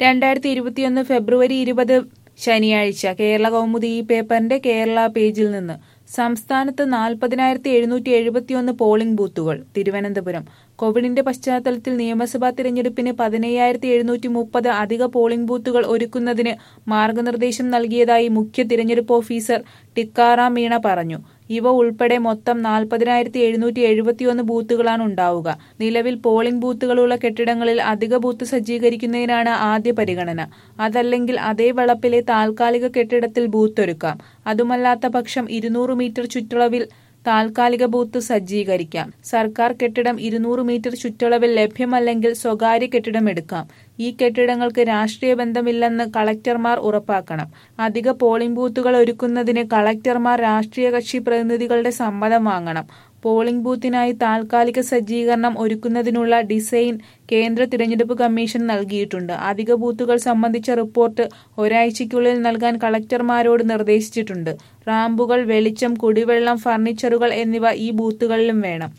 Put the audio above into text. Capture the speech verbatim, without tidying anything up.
രണ്ടായിരത്തി ഇരുപത്തിയൊന്ന് ഫെബ്രുവരി ഇരുപത് ശനിയാഴ്ച കേരള കൗമുദി ഈ പേപ്പറിന്റെ കേരള പേജിൽ നിന്ന് സംസ്ഥാനത്ത് നാൽപ്പതിനായിരത്തി എഴുന്നൂറ്റി എഴുപത്തിയൊന്ന് പോളിംഗ് ബൂത്തുകൾ. തിരുവനന്തപുരം കോവിഡിന്റെ പശ്ചാത്തലത്തിൽ നിയമസഭാ തിരഞ്ഞെടുപ്പിന് പതിനയ്യായിരത്തി എഴുന്നൂറ്റി മുപ്പത് അധിക പോളിംഗ് ബൂത്തുകൾ ഒരുക്കുന്നതിന് മാർഗനിർദ്ദേശം നൽകിയതായി മുഖ്യ തിരഞ്ഞെടുപ്പ് ഓഫീസർ ടിക്കാറാം മീണ പറഞ്ഞു. ഇവ ഉൾപ്പെടെ മൊത്തം നാൽപ്പതിനായിരത്തി എഴുന്നൂറ്റി എഴുപത്തിയൊന്ന് ബൂത്തുകളാണ് ഉണ്ടാവുക. നിലവിൽ പോളിംഗ് ബൂത്തുകളുള്ള കെട്ടിടങ്ങളിൽ അധിക ബൂത്ത് സജ്ജീകരിക്കുന്നതിനാണ് ആദ്യ പരിഗണന. അതല്ലെങ്കിൽ അതേ വളപ്പിലെ താൽക്കാലിക കെട്ടിടത്തിൽ ബൂത്തൊരുക്കാം. അതുമല്ലാത്ത പക്ഷം ഇരുന്നൂറ് മീറ്റർ ചുറ്റളവിൽ താൽക്കാലിക ബൂത്ത് സജ്ജീകരിക്കാം. സർക്കാർ കെട്ടിടം ഇരുന്നൂറ് മീറ്റർ ചുറ്റളവിൽ ലഭ്യമല്ലെങ്കിൽ സ്വകാര്യ കെട്ടിടം എടുക്കാം. ഈ കെട്ടിടങ്ങൾക്ക് രാഷ്ട്രീയ ബന്ധമില്ലെന്ന് കളക്ടർമാർ ഉറപ്പാക്കണം. അധിക പോളിംഗ് ബൂത്തുകൾ ഒരുക്കുന്നതിന് കളക്ടർമാർ രാഷ്ട്രീയ കക്ഷി പ്രതിനിധികളുടെ സമ്മതം വാങ്ങണം. പോളിംഗ് ബൂത്തിനായി താൽക്കാലിക സജ്ജീകരണം ഒരുക്കുന്നതിനുള്ള ഡിസൈൻ കേന്ദ്ര തിരഞ്ഞെടുപ്പ് കമ്മീഷൻ നൽകിയിട്ടുണ്ട്. അധിക ബൂത്തുകൾ സംബന്ധിച്ച റിപ്പോർട്ട് ഒരാഴ്ചയ്ക്കുള്ളിൽ നൽകാൻ കളക്ടർമാരോട് നിർദ്ദേശിച്ചിട്ടുണ്ട്. റാമ്പുകൾ, വെളിച്ചം, കുടിവെള്ളം, ഫർണിച്ചറുകൾ എന്നിവ ഈ ബൂത്തുകളിലും വേണം.